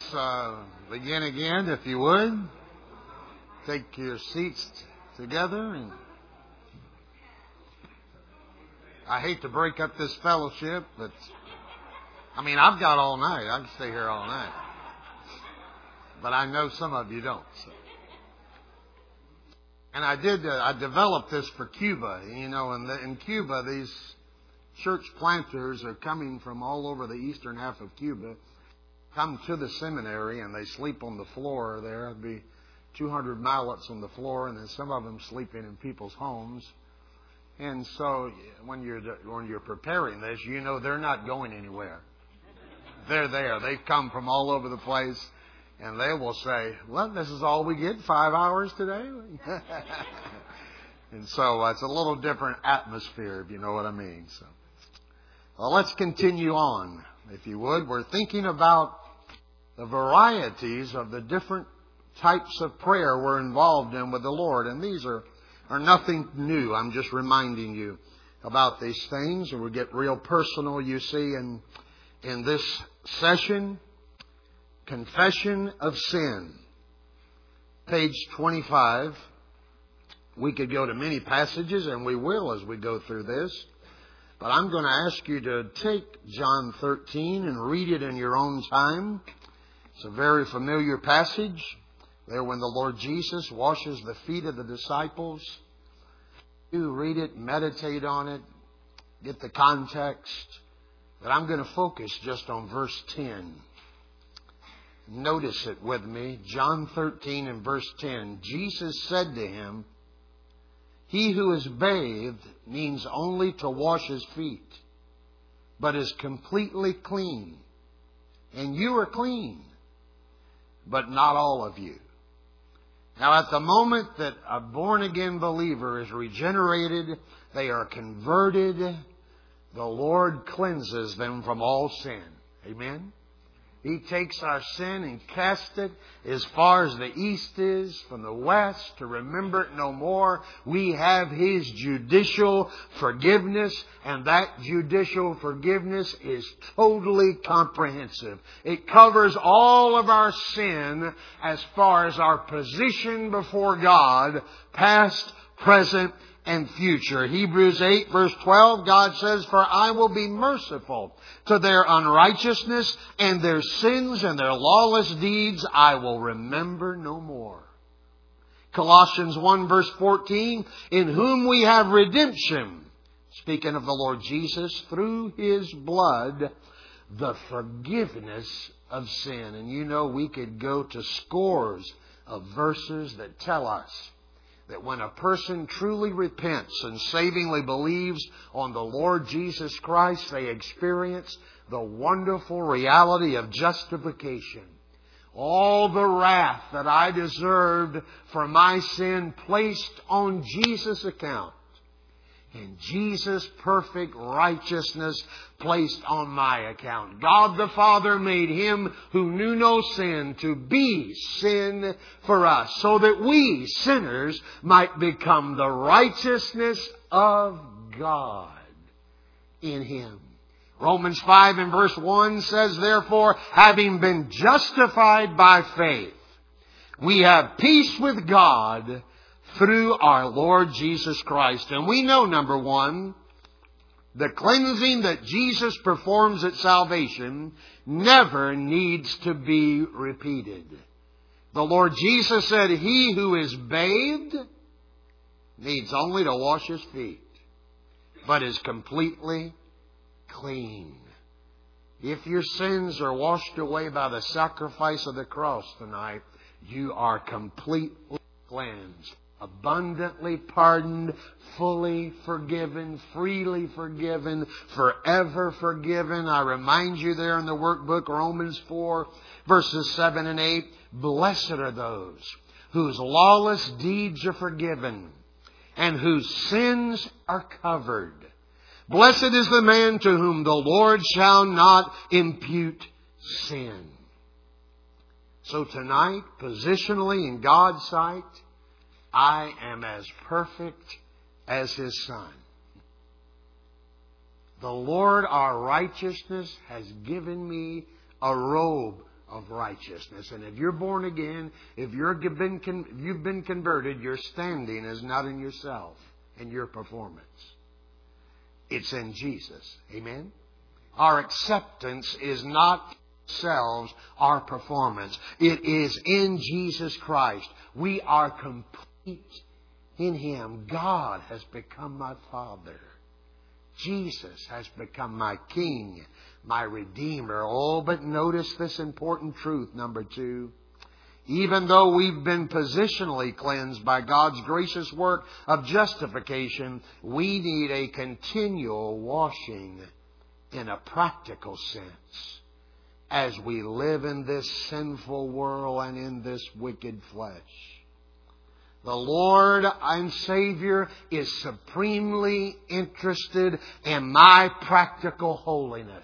begin again, if you would. Take your seats together. And I hate to break up this fellowship, but I've got all night. I can stay here all night. But I know some of you don't. So. And I developed this for Cuba. In Cuba, these church planters are coming from all over the eastern half of Cuba, come to the seminary, and they sleep on the floor there. There'd be 200 mallets on the floor, and then some of them sleeping in people's homes. And so when you're preparing this, they're not going anywhere. They're there. They've come from all over the place, and they will say, well, this is all we get, 5 hours today? And so it's a little different atmosphere, if you know what I mean. So, well, let's continue on, if you would. We're thinking about the varieties of the different types of prayer we're involved in with the Lord. And these are nothing new. I'm just reminding you about these things. And we'll get real personal, you see, in this session. Confession of sin. Page 25. We could go to many passages, and we will as we go through this. But I'm going to ask you to take John 13 and read it in your own time. It's a very familiar passage. There when the Lord Jesus washes the feet of the disciples. You read it, meditate on it, get the context. But I'm going to focus just on verse 10. Notice it with me. John 13 and verse 10. Jesus said to him, he who is bathed means only to wash his feet, but is completely clean. And you are clean, but not all of you. Now, at the moment that a born-again believer is regenerated, they are converted, the Lord cleanses them from all sin. Amen? He takes our sin and casts it as far as the east is from the west, to remember it no more. We have His judicial forgiveness, and that judicial forgiveness is totally comprehensive. It covers all of our sin as far as our position before God, past, present, and future. Hebrews 8 verse 12, God says, for I will be merciful to their unrighteousness, and their sins and their lawless deeds I will remember no more. Colossians 1 verse 14, in whom we have redemption, speaking of the Lord Jesus, through His blood, the forgiveness of sin. And we could go to scores of verses that tell us that when a person truly repents and savingly believes on the Lord Jesus Christ, they experience the wonderful reality of justification. All the wrath that I deserved for my sin placed on Jesus' account, and Jesus' perfect righteousness placed on my account. God the Father made Him who knew no sin to be sin for us, so that we, sinners, might become the righteousness of God in Him. Romans 5 and verse 1 says, therefore, having been justified by faith, we have peace with God through our Lord Jesus Christ. And we know, number one, the cleansing that Jesus performs at salvation never needs to be repeated. The Lord Jesus said, he who is bathed needs only to wash his feet, but is completely clean. If your sins are washed away by the sacrifice of the cross tonight, you are completely cleansed. Abundantly pardoned, fully forgiven, freely forgiven, forever forgiven. I remind you there in the workbook, Romans 4, verses 7 and 8. Blessed are those whose lawless deeds are forgiven and whose sins are covered. Blessed is the man to whom the Lord shall not impute sin. So tonight, positionally in God's sight, I am as perfect as His Son. The Lord, our righteousness, has given me a robe of righteousness. And if you're born again, if you've been converted, your standing is not in yourself and your performance. It's in Jesus. Amen? Our acceptance is not ourselves, our performance. It is in Jesus Christ. We are complete in Him. God has become my Father. Jesus has become my King, my Redeemer. Oh, but notice this important truth, number 2. Even though we've been positionally cleansed by God's gracious work of justification, we need a continual washing in a practical sense as we live in this sinful world and in this wicked flesh. The Lord and Savior is supremely interested in my practical holiness.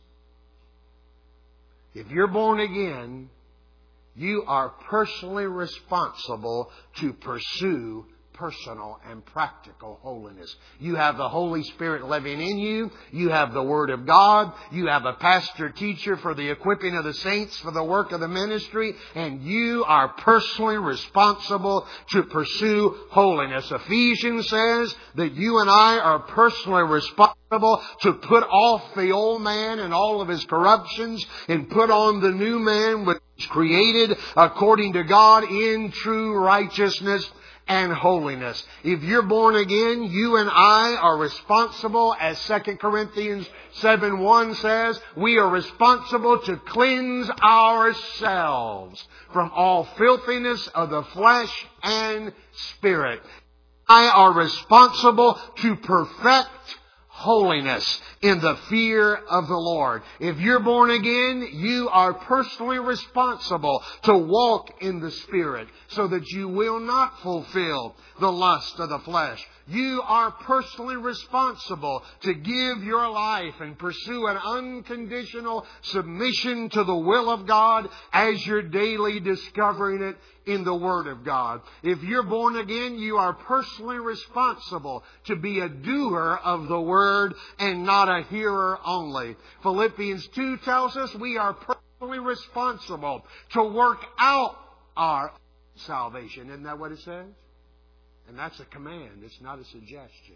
If you're born again, you are personally responsible to pursue personal and practical holiness. You have the Holy Spirit living in you. You have the Word of God. You have a pastor teacher for the equipping of the saints for the work of the ministry. And you are personally responsible to pursue holiness. Ephesians says that you and I are personally responsible to put off the old man and all of his corruptions and put on the new man which is created according to God in true righteousness and holiness. If you're born again, you and I are responsible, as 2 Corinthians 7:1 says, we are responsible to cleanse ourselves from all filthiness of the flesh and spirit. I are responsible to perfect holiness in the fear of the Lord. If you're born again, you are personally responsible to walk in the Spirit so that you will not fulfill the lust of the flesh. You are personally responsible to give your life and pursue an unconditional submission to the will of God as you're daily discovering it in the Word of God. If you're born again, you are personally responsible to be a doer of the Word and not a hearer only. Philippians 2 tells us we are personally responsible to work out our salvation. Isn't that what it says? And that's a command. It's not a suggestion.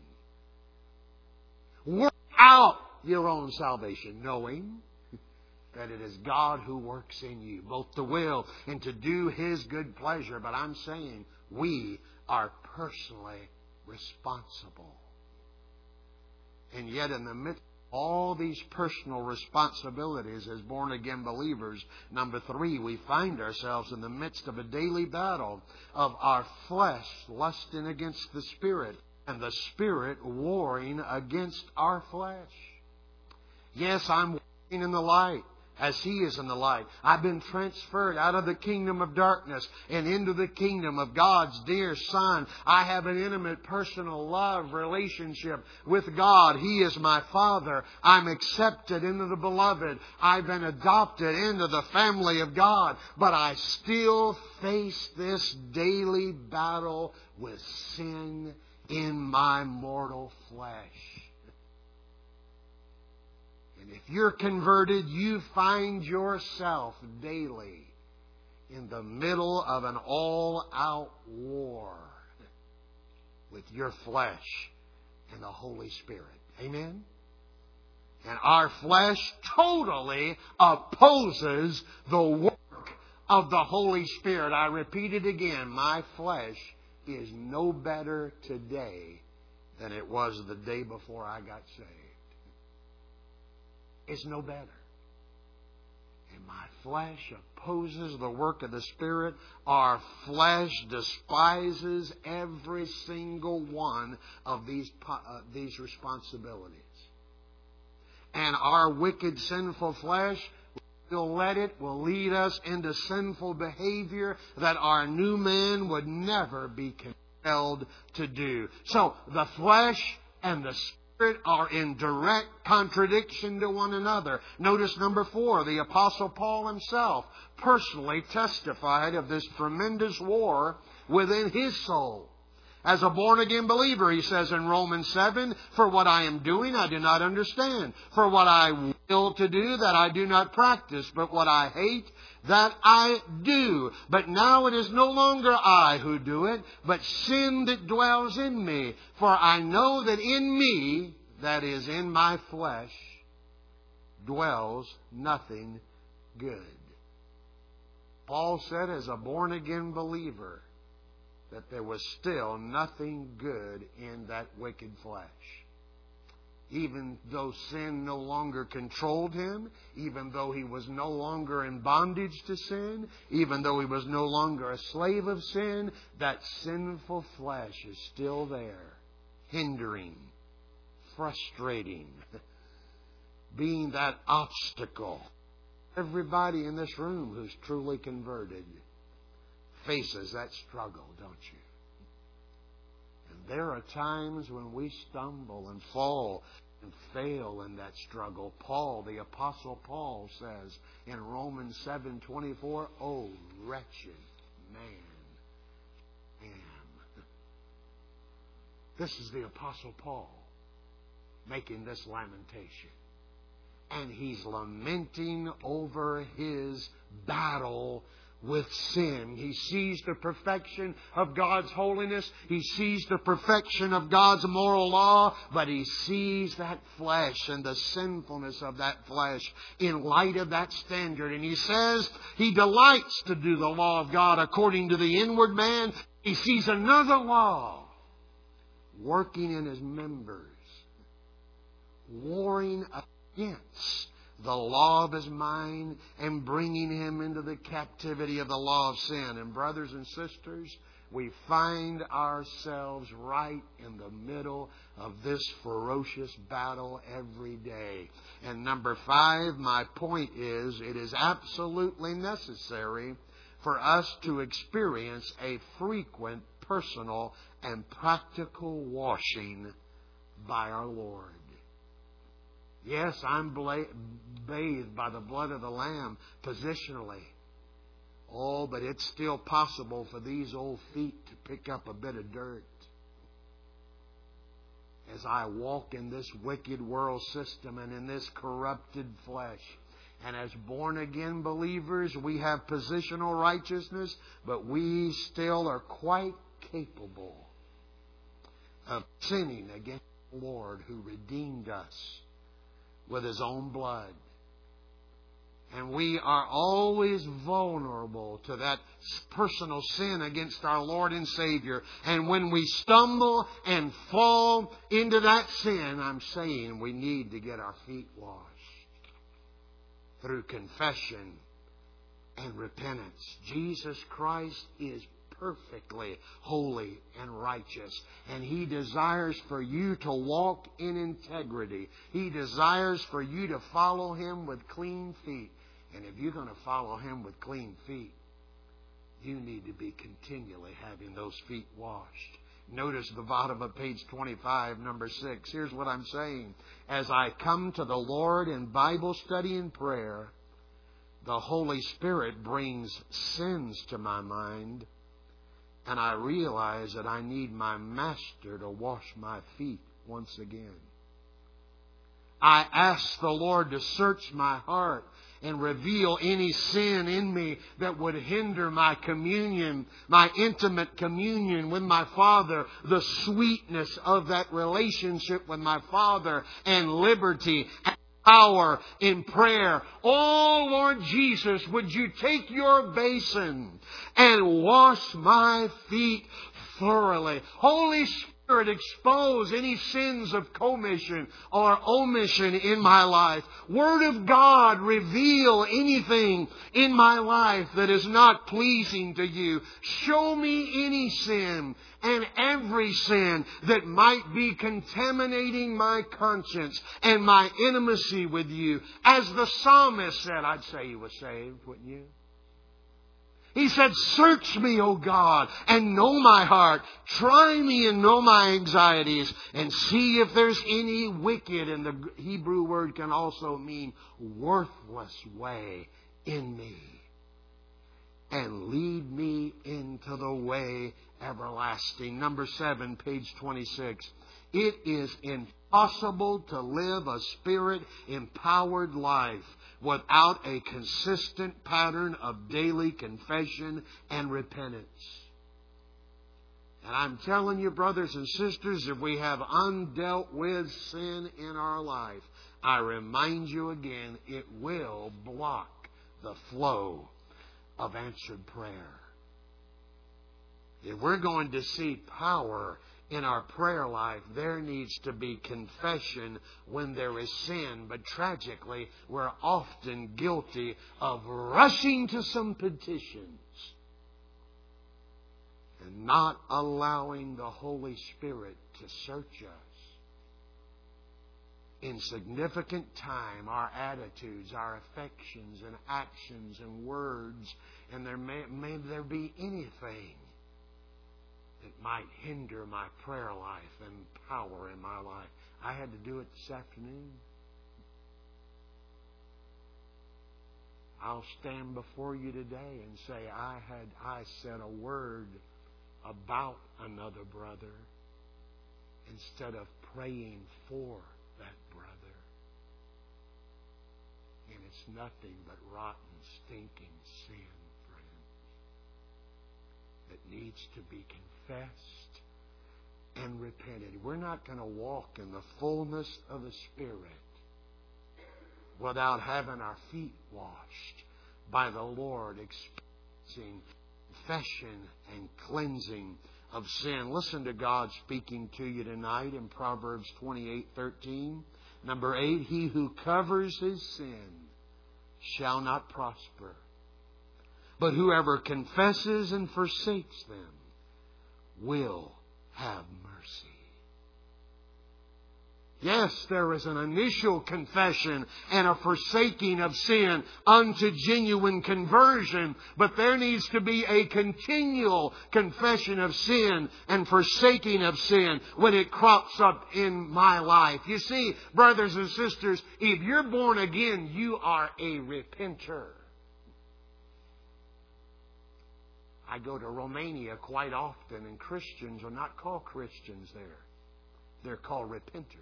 Work out your own salvation, knowing that it is God who works in you, both to will and to do His good pleasure. But I'm saying we are personally responsible. And yet in the midst of all these personal responsibilities as born-again believers, number 3, we find ourselves in the midst of a daily battle of our flesh lusting against the Spirit and the Spirit warring against our flesh. Yes, I'm walking in the light as He is in the light. I've been transferred out of the kingdom of darkness and into the kingdom of God's dear Son. I have an intimate, personal love relationship with God. He is my Father. I'm accepted into the Beloved. I've been adopted into the family of God. But I still face this daily battle with sin in my mortal flesh. If you're converted, you find yourself daily in the middle of an all-out war with your flesh and the Holy Spirit. Amen? And our flesh totally opposes the work of the Holy Spirit. I repeat it again. My flesh is no better today than it was the day before I got saved. It's no better. And my flesh opposes the work of the Spirit. Our flesh despises every single one of these responsibilities. And our wicked, sinful flesh will lead us into sinful behavior that our new man would never be compelled to do. So the flesh and the Spirit are in direct contradiction to one another. Notice number 4, the Apostle Paul himself personally testified of this tremendous war within his soul. As a born-again believer, he says in Romans 7, for what I am doing, I do not understand. For what I will to do, that I do not practice. But what I hate, that I do. But now it is no longer I who do it, but sin that dwells in me. For I know that in me, that is in my flesh, dwells nothing good. Paul said as a born-again believer that there was still nothing good in that wicked flesh. Even though sin no longer controlled him, even though he was no longer in bondage to sin, even though he was no longer a slave of sin, that sinful flesh is still there, hindering, frustrating, being that obstacle. Everybody in this room who's truly converted faces that struggle, don't you? And there are times when we stumble and fall and fail in that struggle. Paul, the Apostle Paul, says in Romans 7:24, "Oh, wretched man am." This is the Apostle Paul making this lamentation. And he's lamenting over his battle with sin. He sees the perfection of God's holiness. He sees the perfection of God's moral law. But he sees that flesh and the sinfulness of that flesh in light of that standard. And he says he delights to do the law of God according to the inward man. He sees another law working in his members, warring against the law of his mind and bringing him into the captivity of the law of sin. And brothers and sisters, we find ourselves right in the middle of this ferocious battle every day. And number 5, my point is, it is absolutely necessary for us to experience a frequent, personal, and practical washing by our Lord. Yes, I'm bathed by the blood of the Lamb positionally. Oh, but it's still possible for these old feet to pick up a bit of dirt. As I walk in this wicked world system and in this corrupted flesh. And as born-again believers, we have positional righteousness, but we still are quite capable of sinning against the Lord who redeemed us with His own blood. And we are always vulnerable to that personal sin against our Lord and Savior. And when we stumble and fall into that sin, I'm saying we need to get our feet washed through confession and repentance. Jesus Christ is perfectly holy and righteous. And He desires for you to walk in integrity. He desires for you to follow Him with clean feet. And if you're going to follow Him with clean feet, you need to be continually having those feet washed. Notice the bottom of page 25, number 6. Here's what I'm saying. As I come to the Lord in Bible study and prayer, the Holy Spirit brings sins to my mind. And I realize that I need my Master to wash my feet once again. I ask the Lord to search my heart and reveal any sin in me that would hinder my communion, my intimate communion with my Father, the sweetness of that relationship with my Father, and liberty and power in prayer. Oh, Lord Jesus, would you take your basin and wash my feet thoroughly? Holy Spirit, expose any sins of commission or omission in my life. Word of God, reveal anything in my life that is not pleasing to you. Show me any sin and every sin that might be contaminating my conscience and my intimacy with you. As the psalmist said, I'd say he was saved, wouldn't you? He said, search me, O God, and know my heart. Try me and know my anxieties, and see if there's any wicked, and the Hebrew word can also mean worthless way in me. and lead me into the way everlasting. Number 7, page 26. It is impossible to live a Spirit-empowered life without a consistent pattern of daily confession and repentance. And I'm telling you, brothers and sisters, if we have undealt with sin in our life, I remind you again, it will block the flow of answered prayer. If we're going to see power in our prayer life, there needs to be confession when there is sin. But tragically, we're often guilty of rushing to some petitions and not allowing the Holy Spirit to search us. In significant time, our attitudes, our affections and actions and words, and may there be anything that might hinder my prayer life and power in my life. I had to do it this afternoon. I'll stand before you today and say, I said a word about another brother instead of praying for that brother. And it's nothing but rotten, stinking sin, friends, that needs to be confessed and repented. We're not going to walk in the fullness of the Spirit without having our feet washed by the Lord, experiencing confession and cleansing of sin. Listen to God speaking to you tonight in Proverbs 28:13. Number 8, he who covers his sin shall not prosper, but whoever confesses and forsakes them will have mercy. Yes, there is an initial confession and a forsaking of sin unto genuine conversion, but there needs to be a continual confession of sin and forsaking of sin when it crops up in my life. You see, brothers and sisters, if you're born again, you are a repenter. I go to Romania quite often, and Christians are not called Christians there. They're called repenters.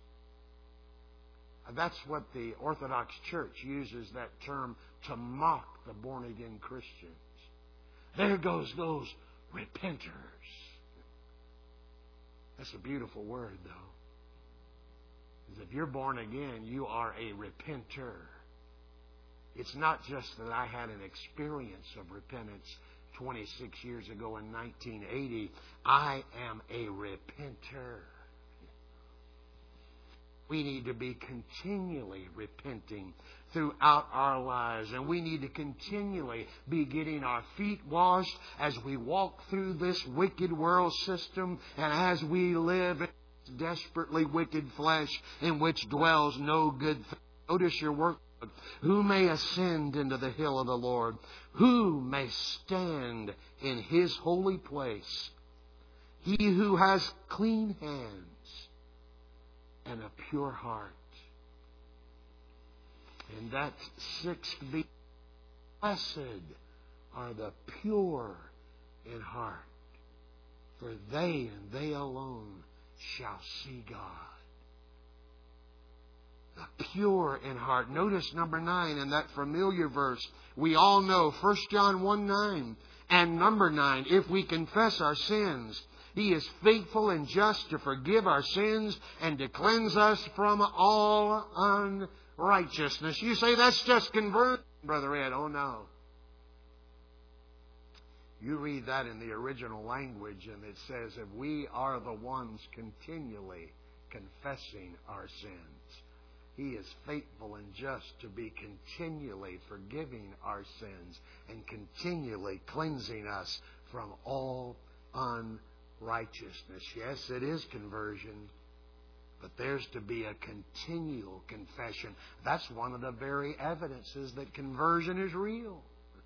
That's what the Orthodox Church uses that term to mock the born-again Christians. There goes those repenters. That's a beautiful word, though. Because if you're born again, you are a repenter. It's not just that I had an experience of repentance 26 years ago in 1980. I am a repenter. We need to be continually repenting throughout our lives. And we need to continually be getting our feet washed as we walk through this wicked world system and as we live in this desperately wicked flesh in which dwells no good thing. Notice your work. Who may ascend into the hill of the Lord? Who may stand in His holy place? He who has clean hands and a pure heart. And that 6b, blessed are the pure in heart, for they and they alone shall see God. The pure in heart. Notice number 9 in that familiar verse. We all know 1 John 1:9 and number 9. If we confess our sins, He is faithful and just to forgive our sins and to cleanse us from all unrighteousness. You say that's just conversion, Brother Ed. Oh no. You read that in the original language and it says if we are the ones continually confessing our sins, He is faithful and just to be continually forgiving our sins and continually cleansing us from all unrighteousness. Yes, it is conversion, but there's to be a continual confession. That's one of the very evidences that conversion is real.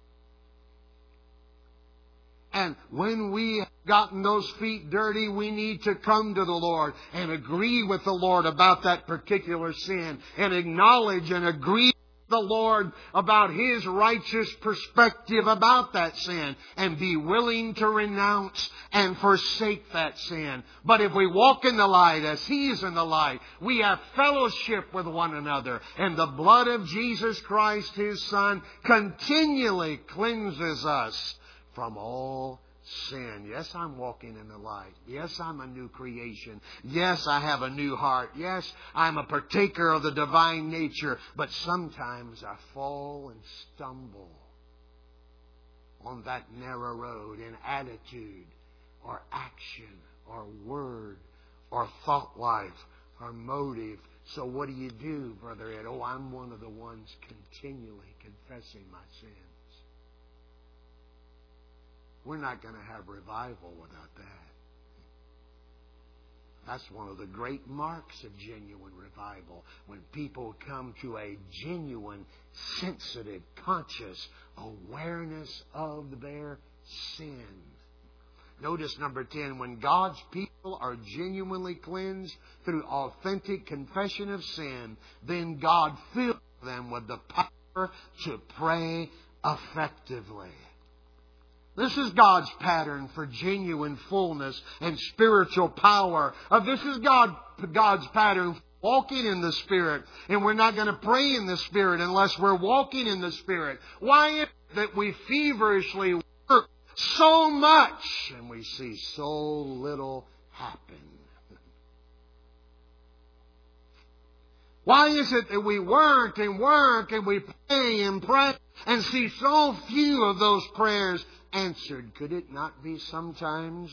And when we have gotten those feet dirty, we need to come to the Lord and agree with the Lord about that particular sin and acknowledge and agree the Lord about His righteous perspective about that sin and be willing to renounce and forsake that sin. But if we walk in the light as He is in the light, we have fellowship with one another. And the blood of Jesus Christ, His Son, continually cleanses us from all sin. Yes, I'm walking in the light. Yes, I'm a new creation. Yes, I have a new heart. Yes, I'm a partaker of the divine nature. But sometimes I fall and stumble on that narrow road in attitude or action or word or thought life or motive. So what do, Brother Ed? Oh, I'm one of the ones continually confessing my sins. We're not going to have revival without that. That's one of the great marks of genuine revival. When people come to a genuine, sensitive, conscious awareness of their sin. Notice number 10, when God's people are genuinely cleansed through authentic confession of sin, then God fills them with the power to pray effectively. This is God's pattern for genuine fullness and spiritual power. This is God's pattern for walking in the Spirit. And we're not going to pray in the Spirit unless we're walking in the Spirit. Why is it that we feverishly work so much and we see so little happen? Why is it that we work and we pray and see so few of those prayers answered? Could it not be sometimes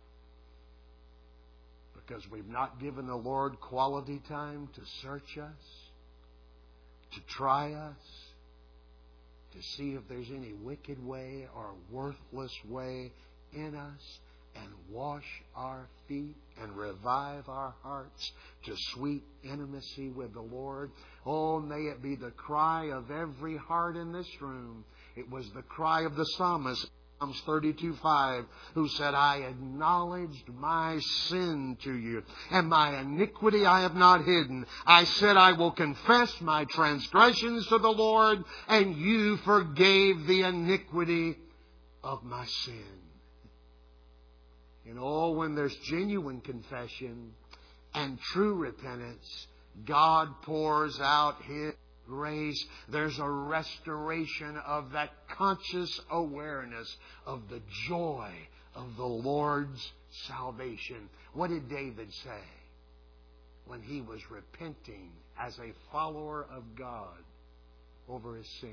because we've not given the Lord quality time to search us, to try us, to see if there's any wicked way or worthless way in us, and wash our feet and revive our hearts to sweet intimacy with the Lord? Oh, may it be the cry of every heart in this room. It was the cry of the psalmist, Psalms 32:5, who said, I acknowledged my sin to you, and my iniquity I have not hidden. I said, I will confess my transgressions to the Lord, and you forgave the iniquity of my sin. And oh, when there's genuine confession and true repentance, God pours out His grace. There's a restoration of that conscious awareness of the joy of the Lord's salvation. What did David say when he was repenting as a follower of God over his sin?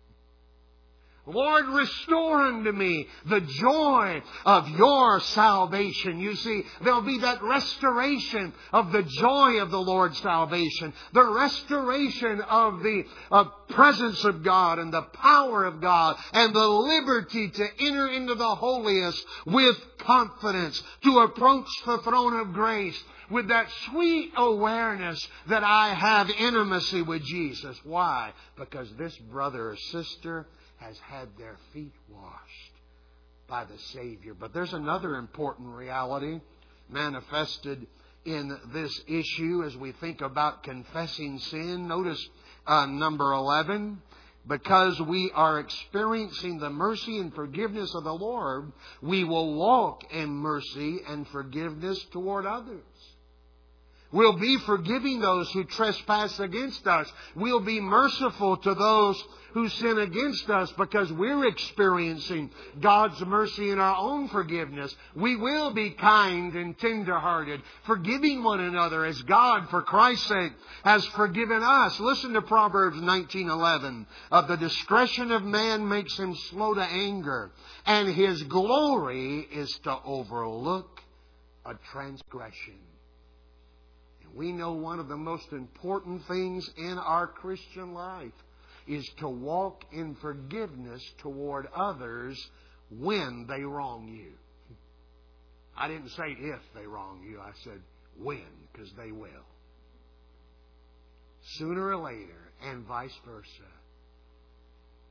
Lord, restore unto me the joy of your salvation. You see, there'll be that restoration of the joy of the Lord's salvation. The restoration of the presence of God and the power of God and the liberty to enter into the holiest with confidence, to approach the throne of grace with that sweet awareness that I have intimacy with Jesus. Why? Because this brother or sister has had their feet washed by the Savior. But there's another important reality manifested in this issue as we think about confessing sin. Notice number 11. Because we are experiencing the mercy and forgiveness of the Lord, we will walk in mercy and forgiveness toward others. We'll be forgiving those who trespass against us. We'll be merciful to those who sin against us because we're experiencing God's mercy in our own forgiveness. We will be kind and tender-hearted, forgiving one another as God, for Christ's sake, has forgiven us. Listen to Proverbs 19:11. Of the discretion of man makes him slow to anger, and his glory is to overlook a transgression. We know one of the most important things in our Christian life is to walk in forgiveness toward others when they wrong you. I didn't say if they wrong you. I said when, because they will. Sooner or later, and vice versa.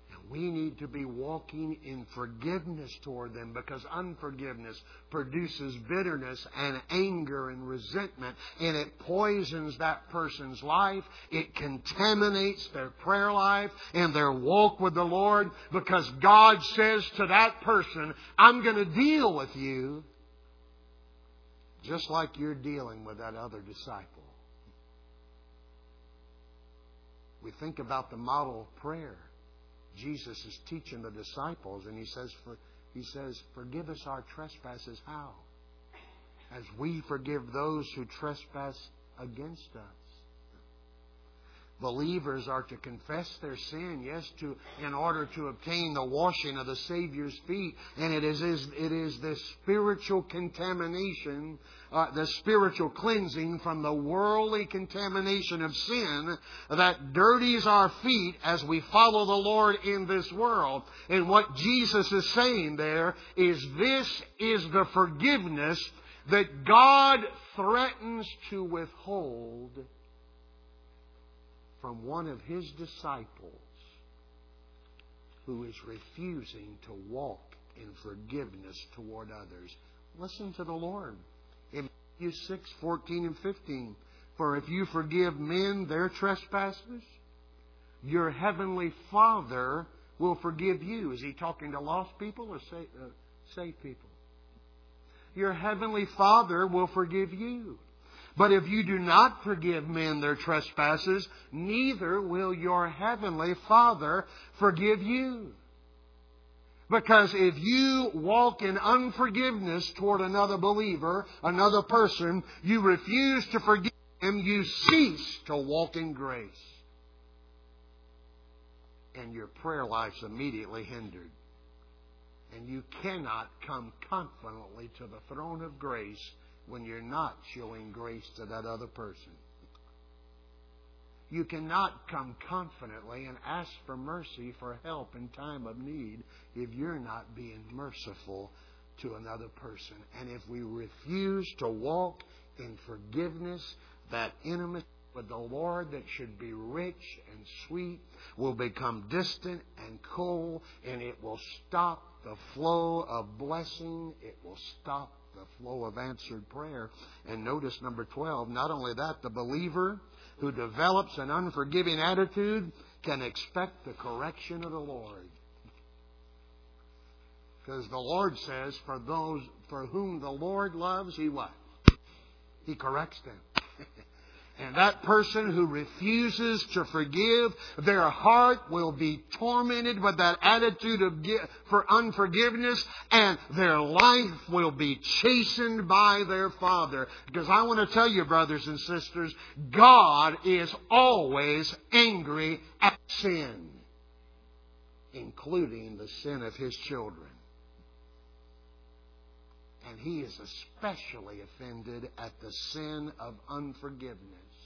We need to be walking in forgiveness toward them, because unforgiveness produces bitterness and anger and resentment, and it poisons that person's life. It contaminates their prayer life and their walk with the Lord, because God says to that person, I'm going to deal with you just like you're dealing with that other disciple. We think about the model of prayer. Jesus is teaching the disciples, and He says, forgive us our trespasses. How? As we forgive those who trespass against us. Believers are to confess their sin, yes, in order to obtain the washing of the Savior's feet. And it is the spiritual contamination, the spiritual cleansing from the worldly contamination of sin that dirties our feet as we follow the Lord in this world. And what Jesus is saying there is, this is the forgiveness that God threatens to withhold from one of His disciples who is refusing to walk in forgiveness toward others. Listen to the Lord in Matthew 6:14 and 15. For if you forgive men their trespasses, your heavenly Father will forgive you. Is He talking to lost people or saved people? Your heavenly Father will forgive you. But if you do not forgive men their trespasses, neither will your heavenly Father forgive you. Because if you walk in unforgiveness toward another believer, another person, you refuse to forgive them, you cease to walk in grace. And your prayer life's immediately hindered. And you cannot come confidently to the throne of grace when you're not showing grace to that other person. You cannot come confidently and ask for mercy, for help in time of need, if you're not being merciful to another person. And if we refuse to walk in forgiveness, that intimacy with the Lord that should be rich and sweet will become distant and cold, and it will stop the flow of blessing. It will stop the flow of answered prayer. And notice number 12, not only that, the believer who develops an unforgiving attitude can expect the correction of the Lord. Because the Lord says, for those for whom the Lord loves, He what? He corrects them. And that person who refuses to forgive, their heart will be tormented with that attitude for unforgiveness, and their life will be chastened by their Father. Because I want to tell you, brothers and sisters, God is always angry at sin, including the sin of His children. And He is especially offended at the sin of unforgiveness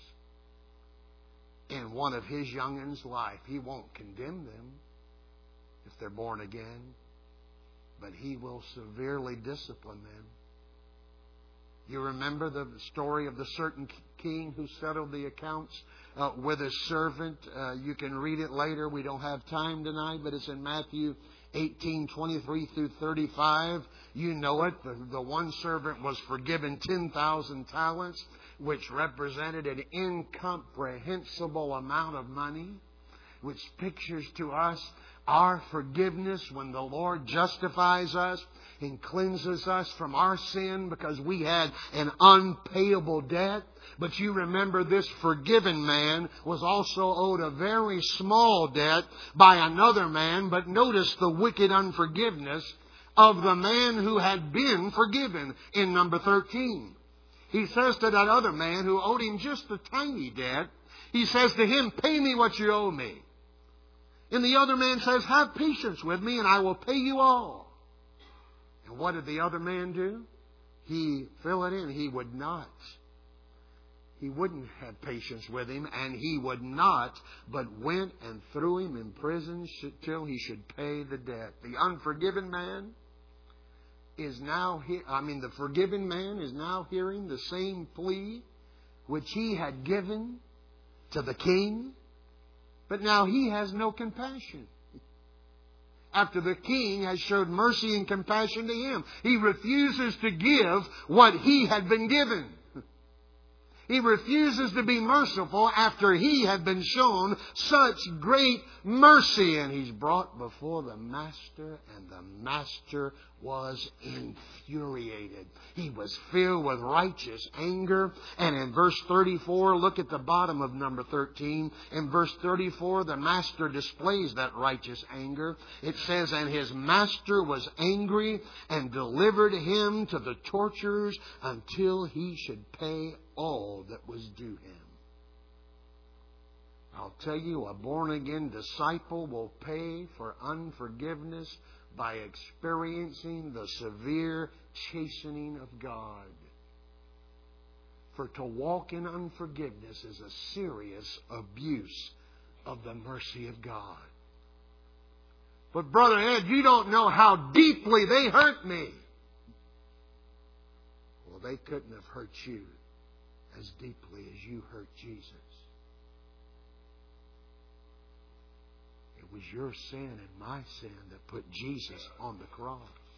in one of His young'uns' life. He won't condemn them if they're born again, but He will severely discipline them. You remember the story of the certain king who settled the accounts with his servant. You can read it later. We don't have time tonight, but it's in Matthew 18:23 through 35. You know it. The one servant was forgiven 10,000 talents, which represented an incomprehensible amount of money, which pictures to us our forgiveness when the Lord justifies us and cleanses us from our sin because we had an unpayable debt. But you remember this forgiven man was also owed a very small debt by another man. But notice the wicked unforgiveness of the man who had been forgiven in number 13. He says to that other man who owed him just a tiny debt, he says to him, pay me what you owe me. And the other man says, have patience with me and I will pay you all. And what did the other man do? He fill it in. He would not. He wouldn't have patience with him, and he would not, but went and threw him in prison till he should pay the debt. The unforgiven man is now, the forgiven man is now hearing the same plea which he had given to the king, but now he has no compassion. after the king has showed mercy and compassion to him. He refuses to give what he had been given. He refuses to be merciful after he had been shown such great mercy. And he's brought before the master, and the master was infuriated. He was filled with righteous anger. And in verse 34, look at the bottom of number 13. In verse 34, the master displays that righteous anger. It says, and his master was angry and delivered him to the torturers until he should pay all that was due him. I'll tell you, a born-again disciple will pay for unforgiveness by experiencing the severe chastening of God. For to walk in unforgiveness is a serious abuse of the mercy of God. But Brother Ed, you don't know how deeply they hurt me. Well, they couldn't have hurt you as deeply as you hurt Jesus. It was your sin and my sin that put Jesus on the cross.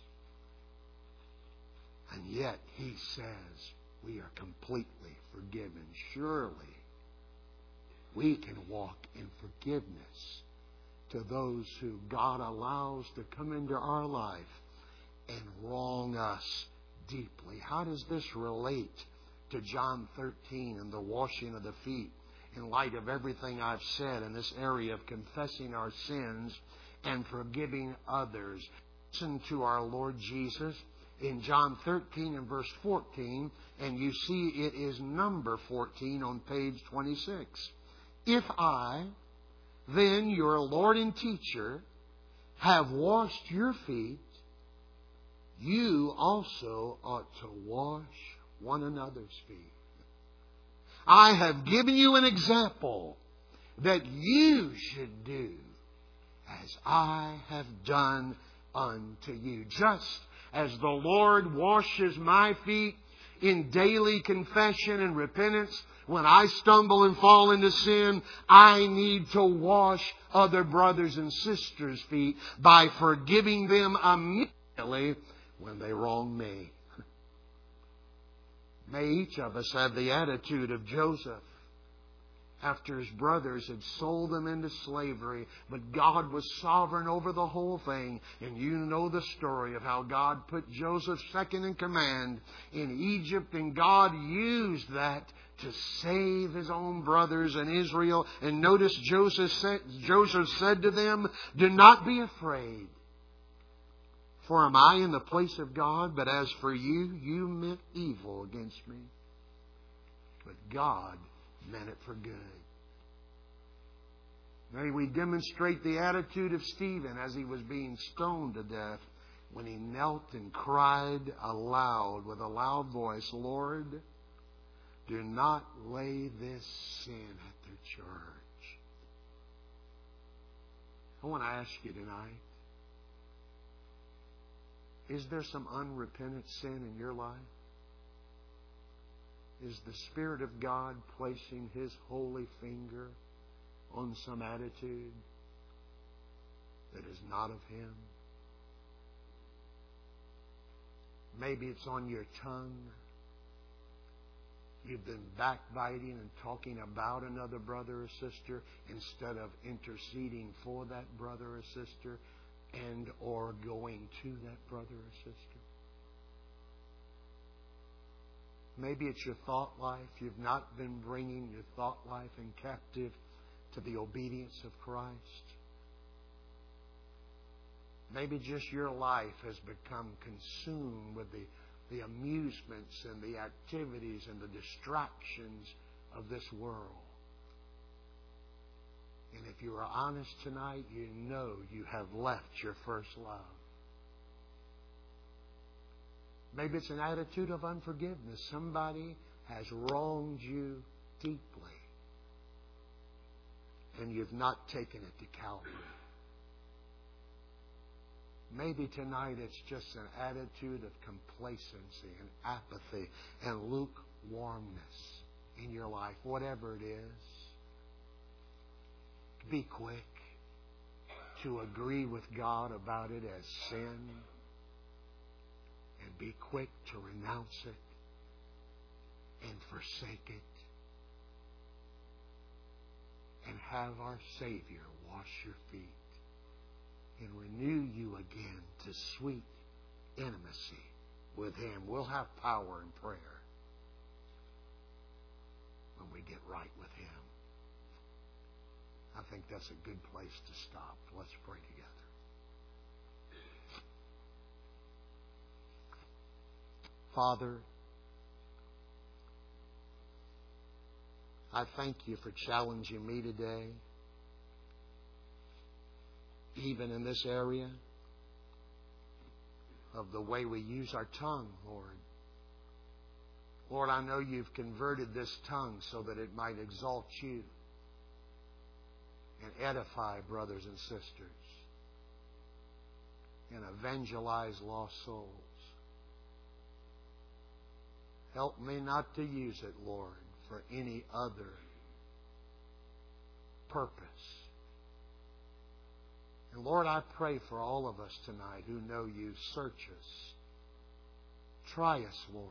And yet He says we are completely forgiven. Surely we can walk in forgiveness to those who God allows to come into our life and wrong us deeply. How does this relate to John 13 and the washing of the feet in light of everything I've said in this area of confessing our sins and forgiving others? Listen to our Lord Jesus in John 13 and verse 14, and you see it is number 14 on page 26. If I, then your Lord and teacher, have washed your feet, you also ought to wash one another's feet. I have given you an example that you should do as I have done unto you. Just as the Lord washes my feet in daily confession and repentance, when I stumble and fall into sin, I need to wash other brothers and sisters' feet by forgiving them immediately when they wrong me. May each of us have the attitude of Joseph after his brothers had sold him into slavery. But God was sovereign over the whole thing. And you know the story of how God put Joseph second in command in Egypt. And God used that to save His own brothers in Israel. And notice Joseph said to them, do not be afraid. For am I in the place of God? But as for you, you meant evil against me. But God meant it for good. May we demonstrate the attitude of Stephen as he was being stoned to death, when he knelt and cried aloud with a loud voice, Lord, do not lay this sin at their charge. I want to ask you tonight, is there some unrepentant sin in your life? Is the Spirit of God placing His holy finger on some attitude that is not of Him? Maybe it's on your tongue. You've been backbiting and talking about another brother or sister instead of interceding for that brother or sister and or going to that brother or sister. Maybe it's your thought life. You've not been bringing your thought life in captive to the obedience of Christ. Maybe just your life has become consumed with the amusements and the activities and the distractions of this world. And if you are honest tonight, you know you have left your first love. Maybe it's an attitude of unforgiveness. Somebody has wronged you deeply, and you've not taken it to Calvary. Maybe tonight it's just an attitude of complacency and apathy and lukewarmness in your life. Whatever it is, be quick to agree with God about it as sin and be quick to renounce it and forsake it and have our Savior wash your feet and renew you again to sweet intimacy with Him. We'll have power in prayer when we get right with Him. I think that's a good place to stop. Let's pray together. Father, I thank You for challenging me today, even in this area of the way we use our tongue, Lord. Lord, I know You've converted this tongue so that it might exalt You and edify brothers and sisters and evangelize lost souls. Help me not to use it, Lord, for any other purpose. And Lord, I pray for all of us tonight who know You. Search us. Try us, Lord.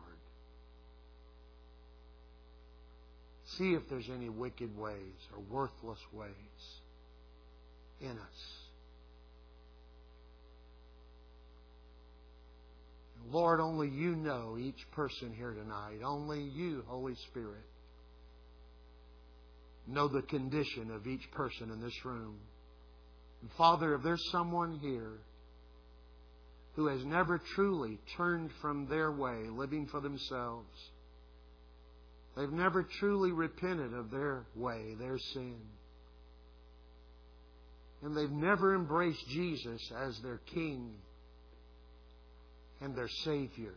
See if there's any wicked ways or worthless ways in us. And Lord, only You know each person here tonight. Only You, Holy Spirit, know the condition of each person in this room. And Father, if there's someone here who has never truly turned from their way, living for themselves, they've never truly repented of their way, their sin, and they've never embraced Jesus as their King and their Savior,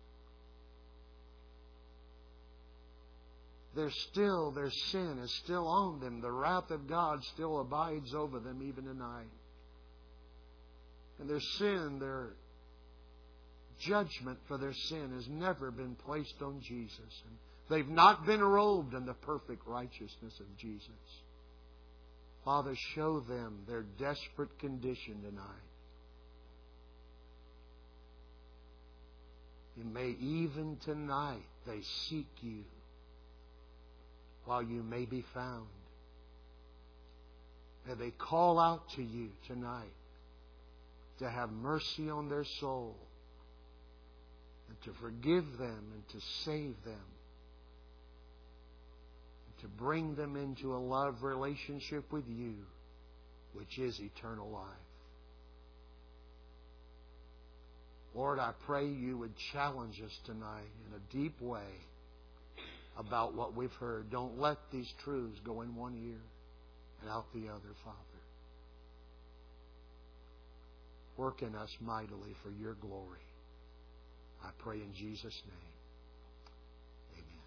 their sin is still on them. The wrath of God still abides over them even tonight. And their sin, their judgment for their sin has never been placed on Jesus. And they've not been robed in the perfect righteousness of Jesus. Father, show them their desperate condition tonight. And may even tonight they seek You while You may be found. May they call out to You tonight to have mercy on their soul and to forgive them and to save them, and to bring them into a love relationship with You, which is eternal life. Lord, I pray You would challenge us tonight in a deep way about what we've heard. Don't let these truths go in one ear and out the other, Father. Work in us mightily for Your glory. I pray in Jesus' name. Amen.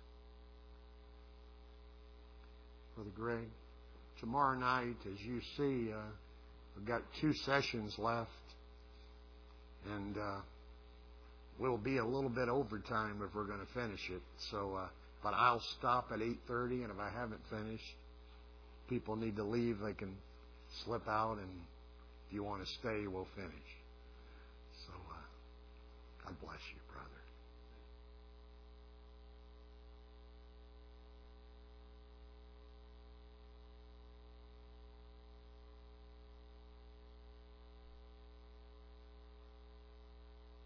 Brother Greg, tomorrow night, as you see, we've got 2 sessions left. And we'll be a little bit overtime if we're going to finish it. So, but I'll stop at 8:30, and if I haven't finished, people need to leave. They can slip out, and if you want to stay, we'll finish.